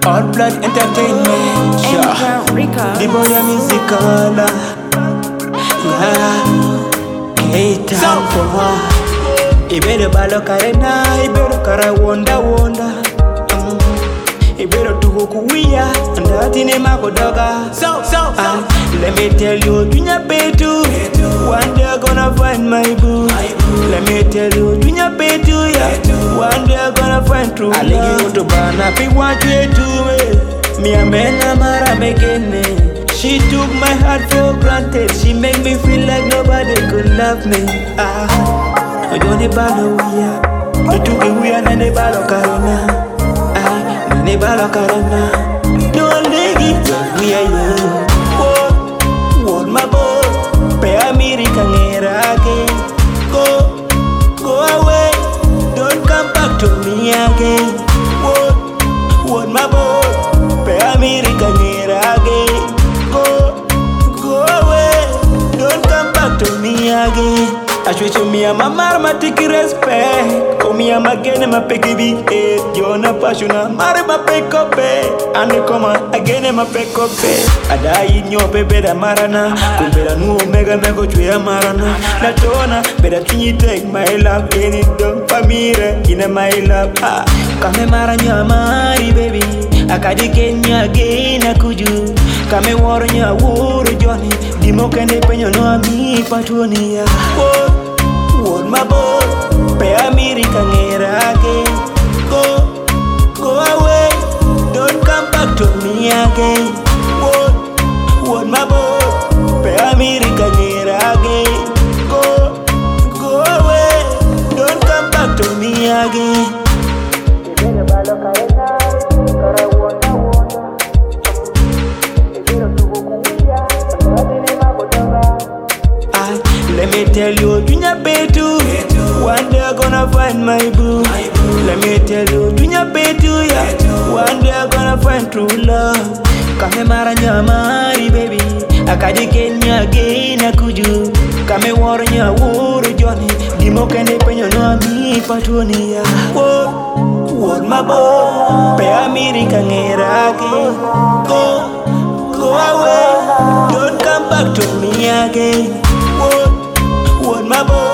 All Blood Entertainment. Yeah. The boy a musical. Yeah. Hey, time for her. Ibero balokarena, ibero kara wonda. Ibero tuko kuwia, ndati ne makodoga. Let me tell you, dunya betu. One day I'm gonna find my boo. Let me tell you, dunya betu, yeah. One day I'm gonna find true love. Aligi to bana pi wajwe to me. Amena mara megene. She took my heart for granted. She make me feel like nobody could love me. Ojone balo wia, ituke wia na ne balo karona. Ne balo karona. Don't legi wia yo. What my boy, pe America ngerake. Go away, don't come back to me again. What my boy, pe America ngerake. Go away, don't come back to me again. I should show me a mama take respect. Oh me a magene ma pekibi eh. Jona pasuna mare ma pekope. Ane koma again ma pekope. Adai nyope beda marana. Kumbera nu omega mego chwe marana. Natona beda tinyi take my love. Any dog famire ina my love. Kame maranya mari baby. Akadi Kenya gena kuju. Kame warnya wuru Johnny. Dimo kende penyo no ami patuoni ya. What my boy, pe America ngerake. Go away, don't come back to me again. What my boy, pe America ngerake. Go away, don't come back to me again. Let me tell you, dunya betu. One day I'm gonna find my boo. Let me tell you, dunya betu, yeah. One day I'm gonna find true love. Kame maranya mari baby. Akadi Kenya gena kuju. Kame warnya wuru Johnny. Dimo kende penyo no ami patuoni ya. What my boy, pe America ngerake. Go away, don't come back to me again. What my boy.